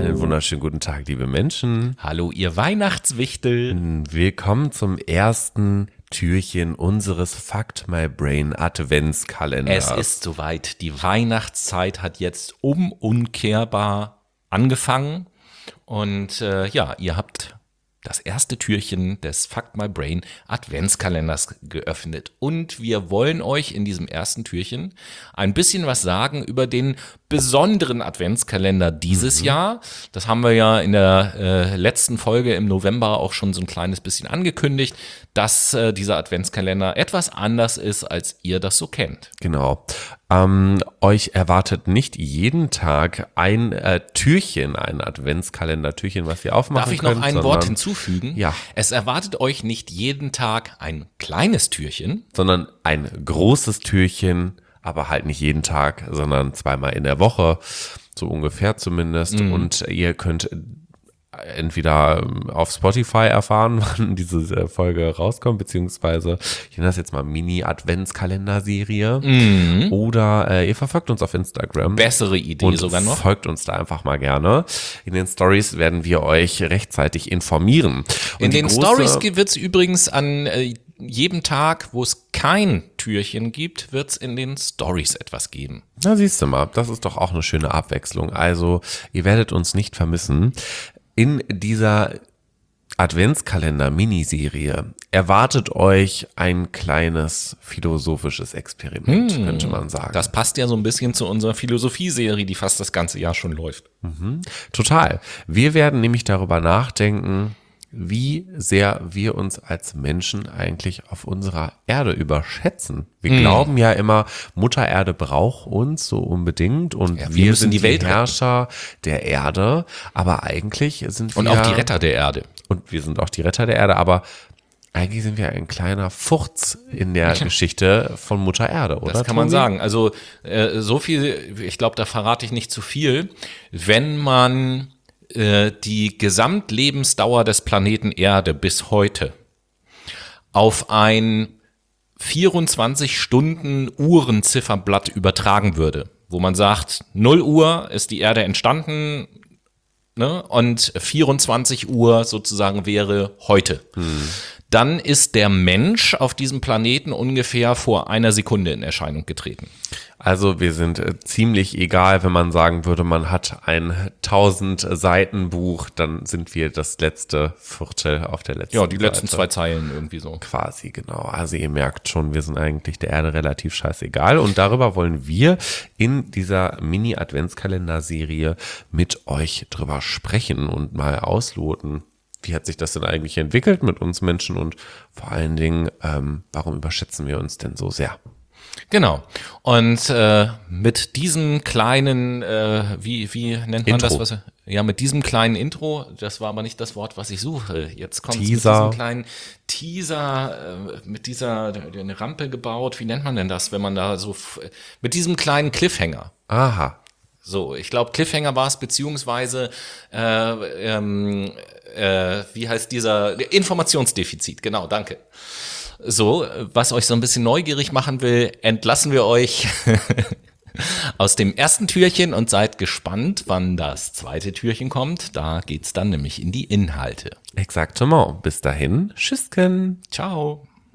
Einen wunderschönen guten Tag, liebe Menschen. Hallo, ihr Weihnachtswichtel. Willkommen zum ersten Türchen unseres Fucked My Brain Adventskalenders. Es ist soweit. Die Weihnachtszeit hat jetzt unumkehrbar angefangen. Und ihr habt das erste Türchen des Fucked My Brain Adventskalenders geöffnet. Und wir wollen euch in diesem ersten Türchen ein bisschen was sagen über den besonderen Adventskalender dieses Jahr. Das haben wir ja in der letzten Folge im November auch schon so ein kleines bisschen angekündigt, dass dieser Adventskalender etwas anders ist, als ihr das so kennt. Genau. Euch erwartet nicht jeden Tag ein Türchen, ein Adventskalender-Türchen, was ihr aufmachen könnt. Darf ich noch ein Wort hinzufügen? Ja. Es erwartet euch nicht jeden Tag ein kleines Türchen, sondern ein großes Türchen, aber halt nicht jeden Tag, sondern zweimal in der Woche, so ungefähr zumindest. Und ihr könnt entweder auf Spotify erfahren, wann diese Folge rauskommt, beziehungsweise ich nenne das jetzt mal Mini-Adventskalender-Serie. Oder ihr verfolgt uns auf Instagram. Bessere Idee und sogar noch. Folgt uns da einfach mal gerne. In den Stories werden wir euch rechtzeitig informieren. Und In den Stories wird es übrigens an jedem Tag, wo es kein Türchen gibt, wird es in den Stories etwas geben. Na, siehst du mal, das ist doch auch eine schöne Abwechslung. Also, ihr werdet uns nicht vermissen. In dieser Adventskalender-Miniserie erwartet euch ein kleines philosophisches Experiment, könnte man sagen. Das passt ja so ein bisschen zu unserer Philosophie-Serie, die fast das ganze Jahr schon läuft. Total. Wir werden nämlich darüber nachdenken, wie sehr wir uns als Menschen eigentlich auf unserer Erde überschätzen. Wir glauben ja immer, Mutter Erde braucht uns so unbedingt und Ja, wir müssen sind die Welt Herrscher der Erde, aber eigentlich sind wir Und auch die Retter der Erde. und wir sind auch die Retter der Erde, aber eigentlich sind wir ein kleiner Furz in der Geschichte von Mutter Erde, oder? Das kann man Tobi? sagen. Also so viel, ich glaube, da verrate ich nicht zu viel. Wenn man die Gesamtlebensdauer des Planeten Erde bis heute auf ein 24-Stunden-Uhrenzifferblatt übertragen würde, wo man sagt, 0 Uhr ist die Erde entstanden, ne, und 24 Uhr sozusagen wäre heute. Dann ist der Mensch auf diesem Planeten ungefähr vor einer Sekunde in Erscheinung getreten. Also wir sind ziemlich egal, wenn man sagen würde, man hat ein 1000 Seiten Buch, dann sind wir das letzte Viertel auf der letzten Ja, die Seite. letzten 2 Zeilen irgendwie so. Quasi, genau. Also ihr merkt schon, wir sind eigentlich der Erde relativ scheißegal und darüber wollen wir in dieser Mini-Adventskalender-Serie mit euch drüber sprechen und mal ausloten. Wie hat sich das denn eigentlich entwickelt mit uns Menschen und vor allen Dingen, warum überschätzen wir uns denn so sehr? Genau. Und mit diesem kleinen, wie nennt man Intro. das? Mit diesem kleinen Intro, das war aber nicht das Wort, was ich suche. Jetzt kommt Teaser. mit diesem kleinen Teaser, mit dieser eine Rampe gebaut. Wie nennt man denn das, wenn man da so mit diesem kleinen Cliffhanger? Aha. So, ich glaube, Cliffhanger war es, beziehungsweise wie heißt dieser Informationsdefizit? Genau, danke. So, was euch so ein bisschen neugierig machen will, entlassen wir euch aus dem ersten Türchen und seid gespannt, wann das zweite Türchen kommt. Da geht's dann nämlich in die Inhalte. Exactement. Bis dahin. Tschüssken. Ciao.